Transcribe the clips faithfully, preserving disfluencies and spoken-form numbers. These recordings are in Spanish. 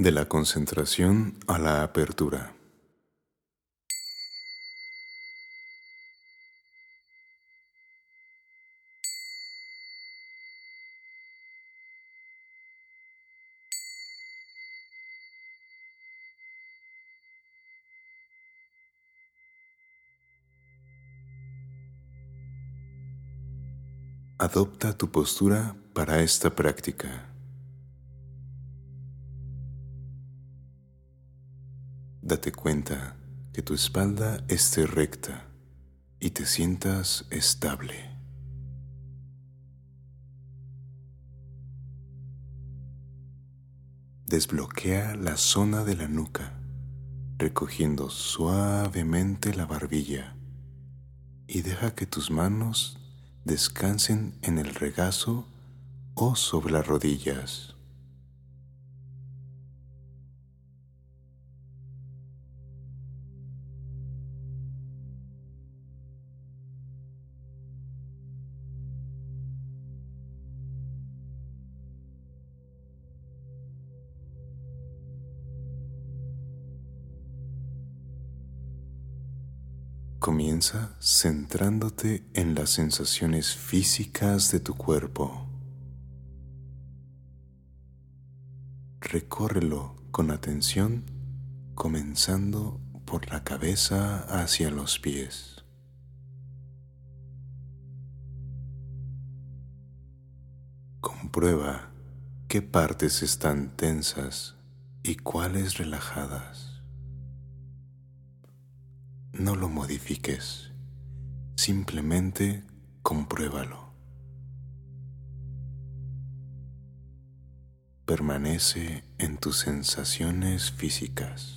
De la concentración a la apertura. Adopta tu postura para esta práctica. Date cuenta que tu espalda esté recta y te sientas estable. Desbloquea la zona de la nuca, recogiendo suavemente la barbilla, y deja que tus manos descansen en el regazo o sobre las rodillas. Comienza centrándote en las sensaciones físicas de tu cuerpo. Recórrelo con atención, comenzando por la cabeza hacia los pies. Comprueba qué partes están tensas y cuáles relajadas. No lo modifiques, simplemente compruébalo. Permanece en tus sensaciones físicas.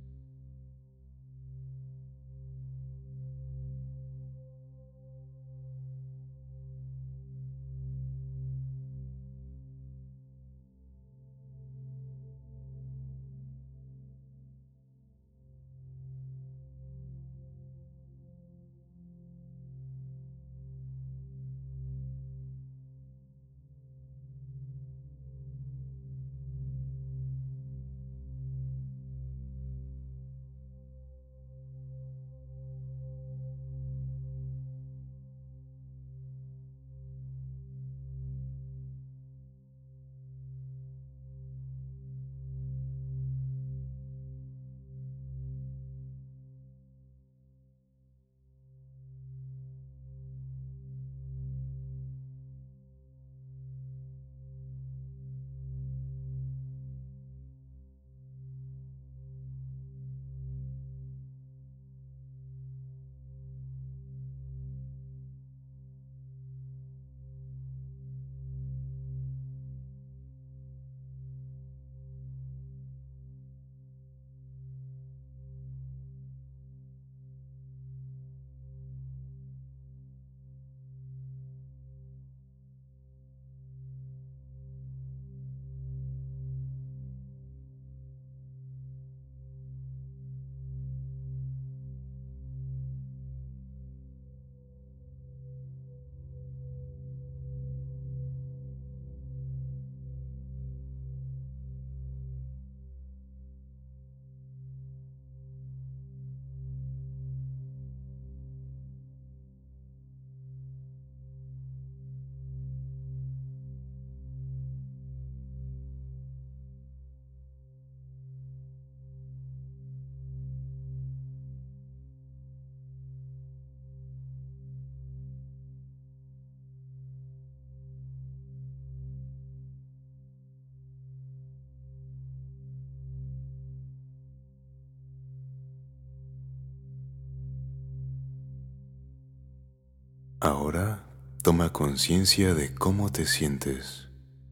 Ahora toma conciencia de cómo te sientes.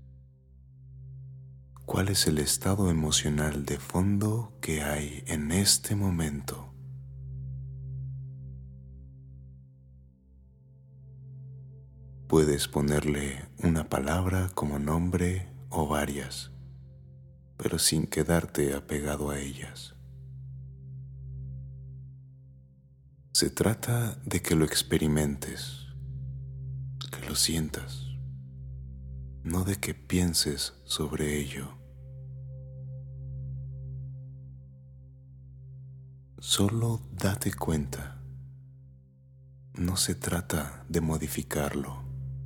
¿Cuál es el estado emocional de fondo que hay en este momento? Puedes ponerle una palabra como nombre o varias, pero sin quedarte apegado a ellas. Se trata de que lo experimentes, que lo sientas, no de que pienses sobre ello. Solo date cuenta. No se trata de modificarlo.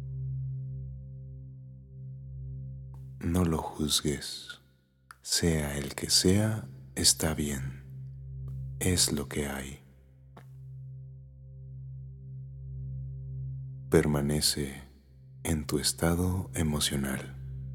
No lo juzgues. Sea el que sea, está bien. Es lo que hay. Permanece en tu estado emocional.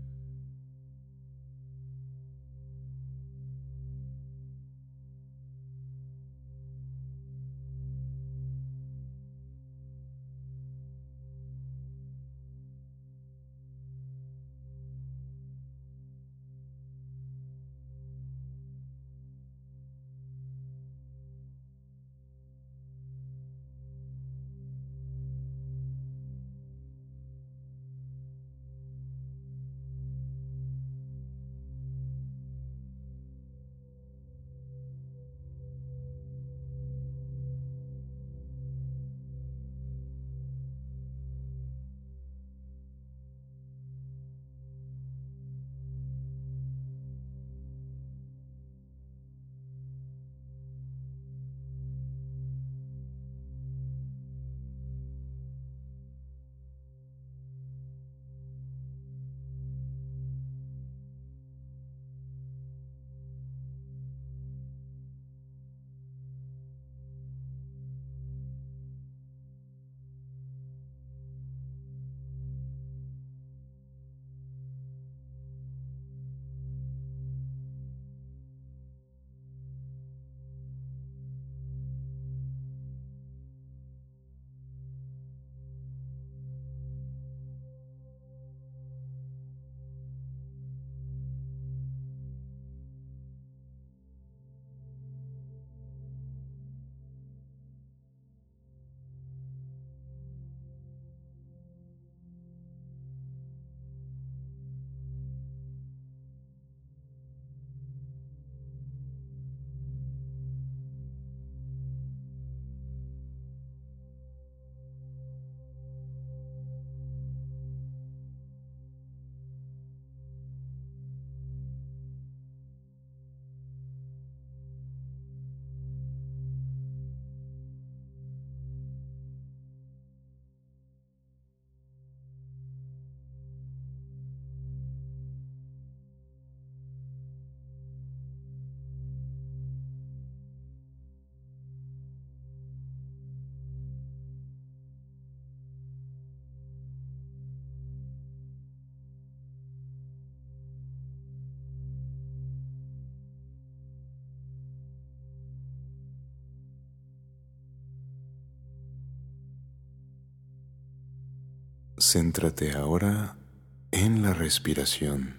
Céntrate ahora en la respiración,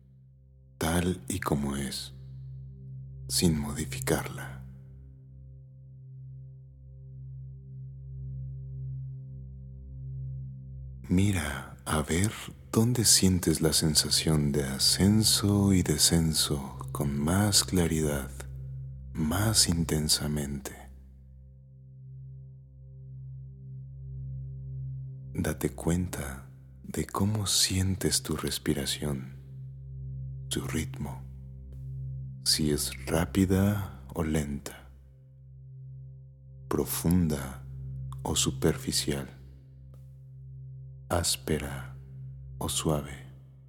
tal y como es, sin modificarla. Mira a ver dónde sientes la sensación de ascenso y descenso con más claridad, más intensamente. Date cuenta de cómo sientes tu respiración, su ritmo, si es rápida o lenta, profunda o superficial, áspera o suave.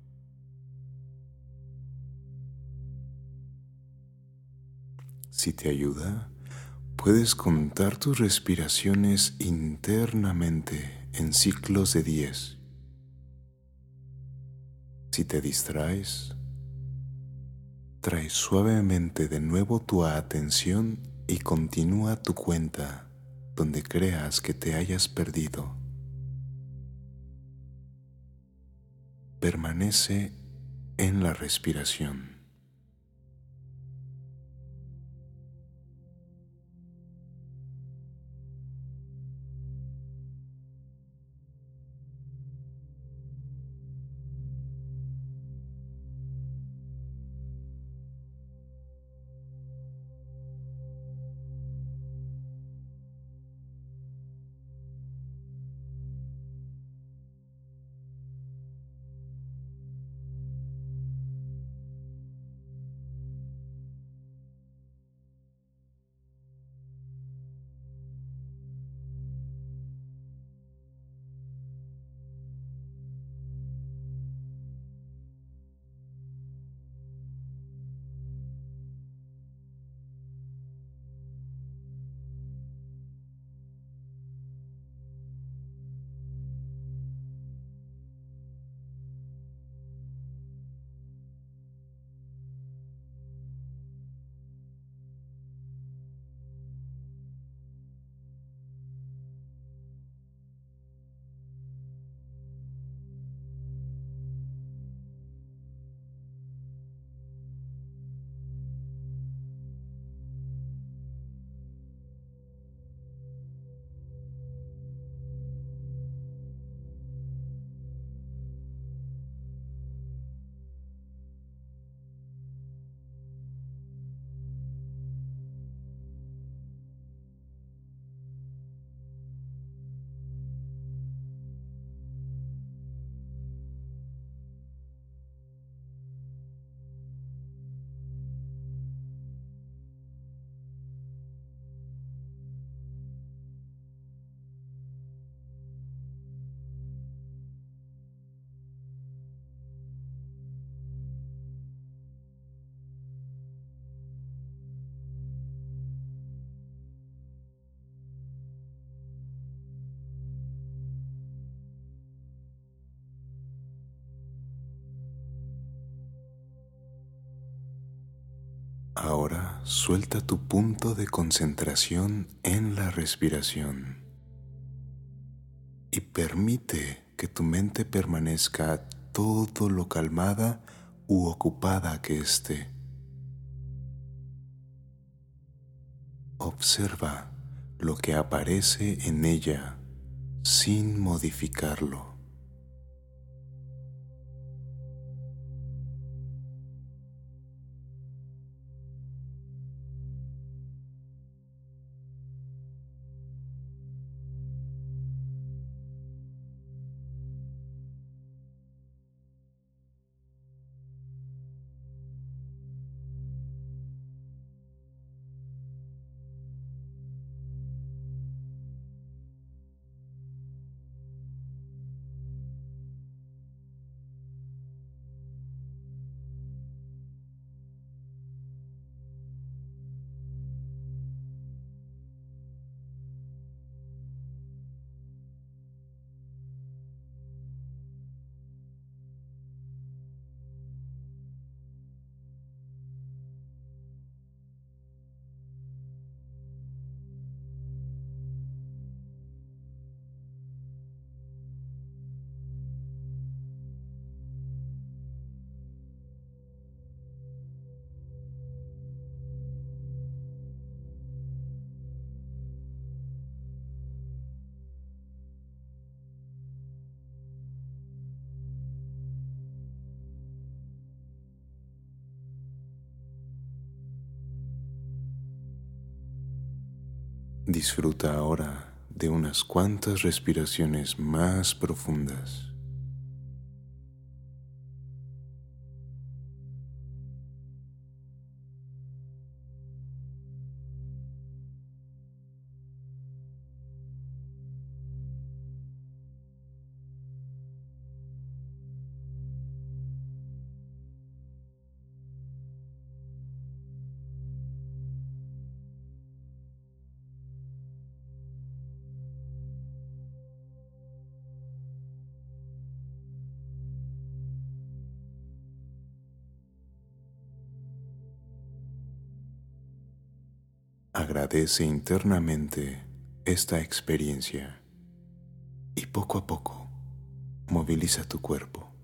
Si te ayuda, puedes contar tus respiraciones internamente en ciclos de diez. Si te distraes, trae suavemente de nuevo tu atención y continúa tu cuenta donde creas que te hayas perdido. Permanece en la respiración. Ahora suelta tu punto de concentración en la respiración y permite que tu mente permanezca todo lo calmada u ocupada que esté. Observa lo que aparece en ella sin modificarlo. Disfruta ahora de unas cuantas respiraciones más profundas. Agradece internamente esta experiencia y poco a poco moviliza tu cuerpo.